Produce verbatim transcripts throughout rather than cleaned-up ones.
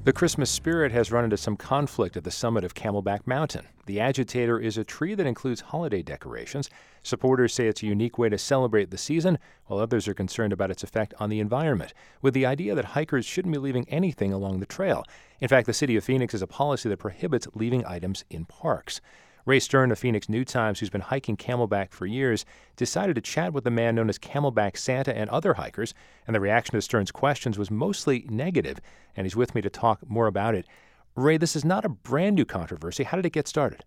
The Christmas spirit has run into some conflict at the summit of Camelback Mountain. The agitator is a tree that includes holiday decorations. Supporters say it's a unique way to celebrate the season, while others are concerned about its effect on the environment, with the idea that hikers shouldn't be leaving anything along the trail. In fact, the city of Phoenix has a policy that prohibits leaving items in parks. Ray Stern of Phoenix New Times, who's been hiking Camelback for years, decided to chat with the man known as Camelback Santa and other hikers, and the reaction to Stern's questions was mostly negative, and he's with me to talk more about it. Ray, this is not a brand new controversy. How did it get started?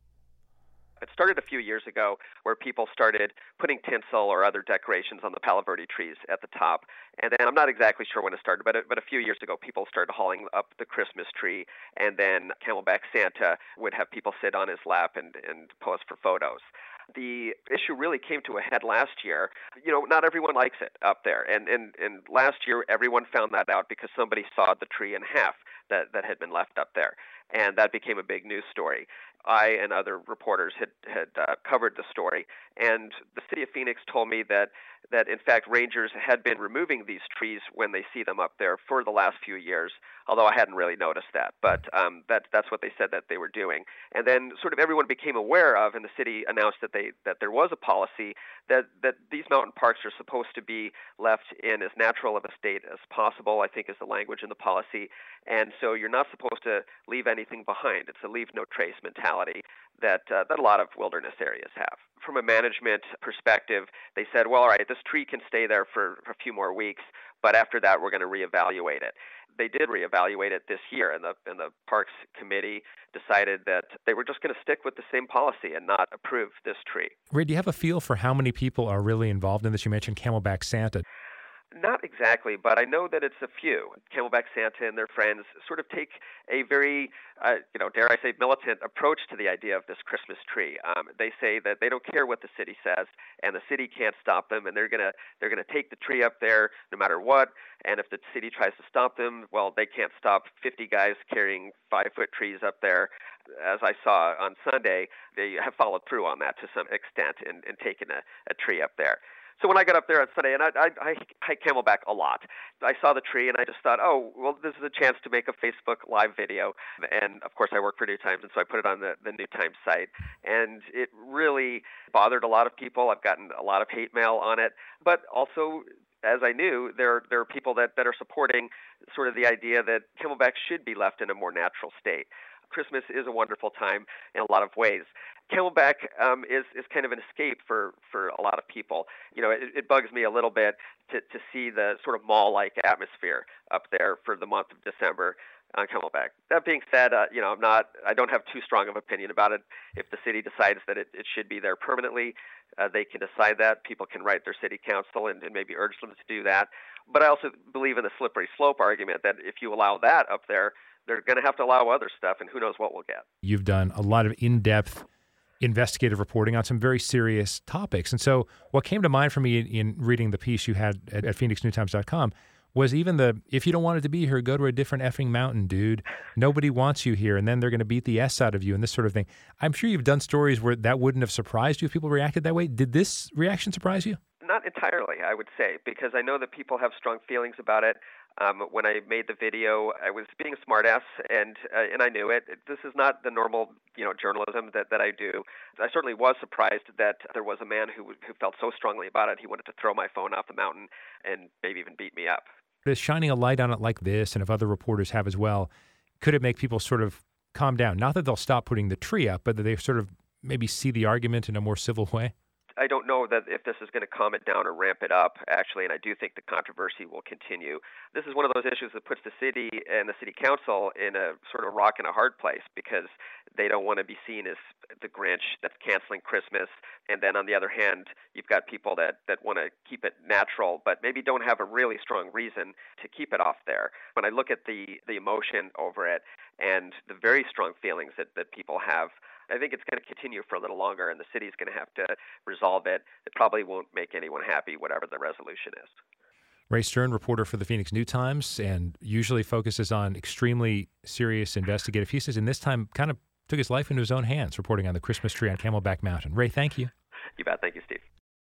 It started a few years ago where people started putting tinsel or other decorations on the Palo Verde trees at the top. And then I'm not exactly sure when it started, but, it, but a few years ago, people started hauling up the Christmas tree. And then Camelback Santa would have people sit on his lap and, and pose for photos. The issue really came to a head last year. You know, not everyone likes it up there. And, and, and last year, everyone found that out because somebody sawed the tree in half that, that had been left up there. And that became a big news story. I and other reporters had, had uh, covered the story, and the city of Phoenix told me that, that, in fact, rangers had been removing these trees when they see them up there for the last few years, although I hadn't really noticed that. But um, that, that's what they said that they were doing. And then sort of everyone became aware of, and the city announced that they that there was a policy that, that these mountain parks are supposed to be left in as natural of a state as possible, I think is the language in the policy. And so you're not supposed to leave anything behind. It's a leave no trace mentality that uh, that a lot of wilderness areas have. From a management perspective, they said, well, all right, this tree can stay there for a few more weeks, but after that, we're going to reevaluate it. They did reevaluate it this year, and the and the Parks Committee decided that they were just going to stick with the same policy and not approve this tree. Ray, do you have a feel for how many people are really involved in this? You mentioned Camelback Santa. Not exactly, but I know that it's a few. Camelback Santa and their friends sort of take a very, uh, you know, dare I say, militant approach to the idea of this Christmas tree. Um, they say that they don't care what the city says, and the city can't stop them, and they're gonna they're gonna take the tree up there no matter what. And if the city tries to stop them, well, they can't stop fifty guys carrying five-foot trees up there. As I saw on Sunday, they have followed through on that to some extent and, and taken a, a tree up there. So when I got up there on Sunday, and I, I, I hike Camelback a lot, I saw the tree, and I just thought, oh, well, this is a chance to make a Facebook Live video. And, of course, I work for New Times, and so I put it on the, the New Times site. And it really bothered a lot of people. I've gotten a lot of hate mail on it. But also, as I knew, there, there are people that, that are supporting sort of the idea that Camelback should be left in a more natural state. Christmas is a wonderful time in a lot of ways. Camelback um, is is kind of an escape for, for a lot of people. You know, it, it bugs me a little bit to, to see the sort of mall-like atmosphere up there for the month of December on Camelback. That being said, uh, you know, I'm not, I don't have too strong of an opinion about it. If the city decides that it, it should be there permanently, uh, they can decide that. People can write their city council and, and maybe urge them to do that. But I also believe in the slippery slope argument that if you allow that up there, they're going to have to allow other stuff, and who knows what we'll get. You've done a lot of in-depth investigative reporting on some very serious topics. And so what came to mind for me in, in reading the piece you had at, at phoenix new times dot com was even the, if you don't want it to be here, go to a different effing mountain, dude. Nobody wants you here, and then they're going to beat the S out of you and this sort of thing. I'm sure you've done stories where that wouldn't have surprised you if people reacted that way. Did this reaction surprise you? Not entirely, I would say, because I know that people have strong feelings about it. Um, when I made the video, I was being a smartass, and uh, and I knew it. This is not the normal, you know, journalism that, that I do. I certainly was surprised that there was a man who who felt so strongly about it, he wanted to throw my phone off the mountain and maybe even beat me up. But shining a light on it like this, and if other reporters have as well, could it make people sort of calm down? Not that they'll stop putting the tree up, but that they sort of maybe see the argument in a more civil way? I don't know that if this is going to calm it down or ramp it up, actually, and I do think the controversy will continue. This is one of those issues that puts the city and the city council in a sort of rock and a hard place because they don't want to be seen as the Grinch that's canceling Christmas. And then on the other hand, you've got people that, that want to keep it natural, but maybe don't have a really strong reason to keep it off there. When I look at the, the emotion over it and the very strong feelings that, that people have, I think it's going to continue for a little longer, and the city's going to have to resolve it. It probably won't make anyone happy, whatever the resolution is. Ray Stern, reporter for the Phoenix New Times, and usually focuses on extremely serious investigative pieces, and this time kind of took his life into his own hands, reporting on the Christmas tree on Camelback Mountain. Ray, thank you. You bet. Thank you, Steve.